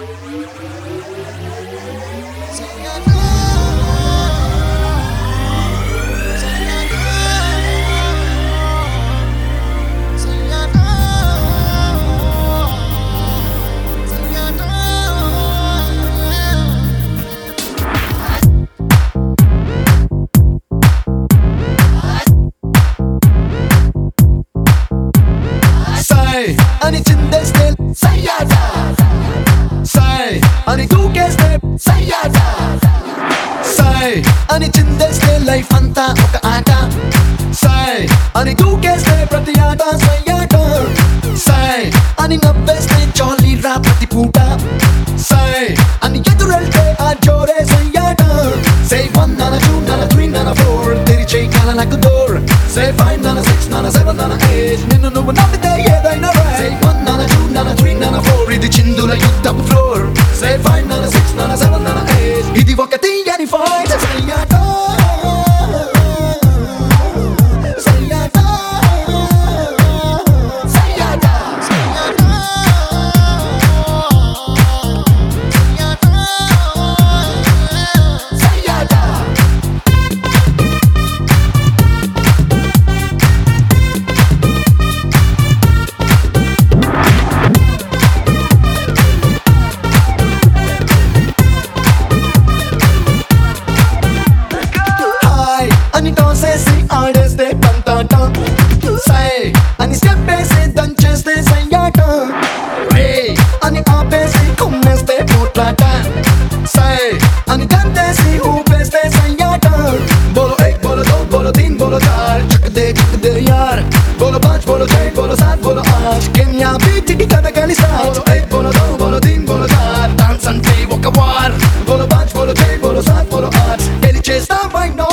అని చిందేస్తే సయ్యాటా సై అని దూకేస్తే సయ్యాటా సై అని చిందేస్తే లైఫ్ అంతా ఒక ఆట సై అని దూకేస్తే ప్రతి ఆట సయ్యాట సై అని నవ్వేస్తే జాలీ రా ప్రతి పూట సై అని ఎదురెళ్తే ఆ జోరే సయ్యాట సై 1 నాన్న 2 నాన్న 3 నాన్న 4 తెరిచే కాల నాకు డోర్ సై 5 నాన్న 6 నాన్న 7 నాన్న 8 నిన్ను నువ్వు నవ్వితే ఏదైనా సై 1 నాన్న 2 నాన్న 3 నాన్న 4 ఇది చిందుల యుద్ధపు ఫ్లోర్ సై 5 నాన్న 6 నాన్న 7 నాన్న 8 ఇది ఒక తీయని ఫైట్ సయ్యాట సయ్యాట సయ్యాట సయ్యాట అని టాసేసి ఆడేస్తే పంతాట సై అని స్టెప్ వేసి దంచేస్తే సయ్యాట రే అని ఆపేసి కుమ్మేస్తే పోట్లాట సై అని గంతేసి ఊపేస్తే సయ్యాట బోలో 1 బోలో 2 బోలో 3 బోలో 4 చక్ దే యార్ బోలో 5 బోలో 6 బోలో 7 బోలో 8 కెన్యా బీట్ కి కథకలి స్టార్ట్ 1 బోలో 2 బోలో 3 బోలో 4 డాన్స్ అంటే ఒక వార్ బోలో 5 బోలో 6 బోలో 7 బోలో 8 గెలిచేస్తాం right now